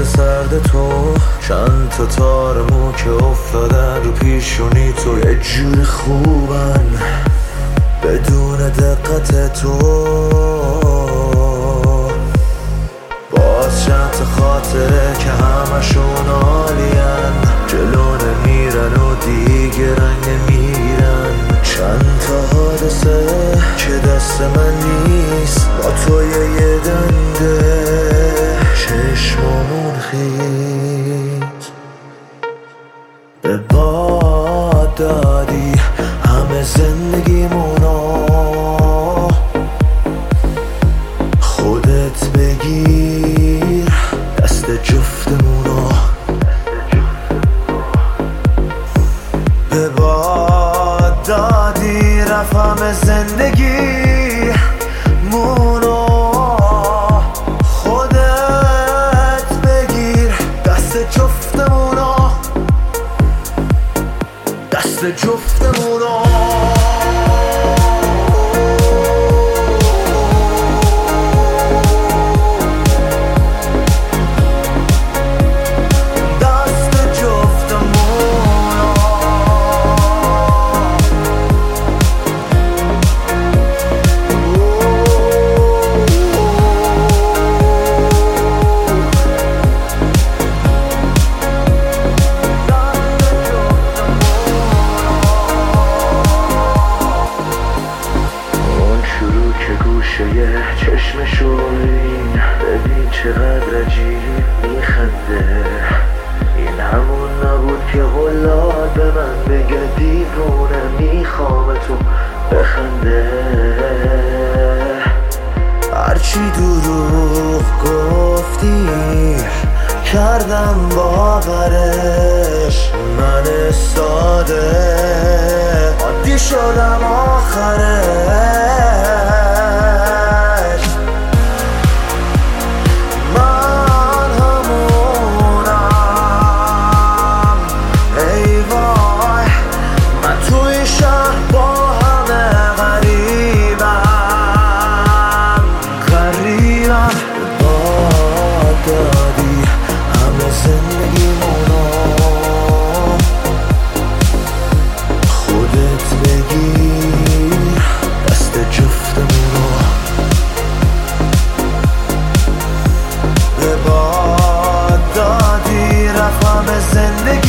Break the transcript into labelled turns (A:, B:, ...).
A: لباس سرد تو، چند تا تار مو که افتادن رو پیشونی تو، یه جور خوبن بدون دقت تو. باز چند تا خاطره که همشون عالین، جلو نمیرن و دیگه رنگ نمیگیرن. چند تا حادثه که دست من نیست، با توی یه دنده چشمامون خیز. به باد دادی همه زندگیمونو، خودت بگیر دست جفتمونو. به باد دادی رفت همه زندگیمونو، خودت بگیر دست جفتمونو، دست جفتمونو. چشمشون ببین چقدر عجیب میخنده. این همون نبود که غلال به من بگه دیوونه میخوام تو بخنده. هرچی دروغ گفتی کردم باورش، من ساده عادی شدم آخرش. دادی همه زندگیمونو، خودت بگیر دست جفتمونو. به باد دادی رفت همه زندگی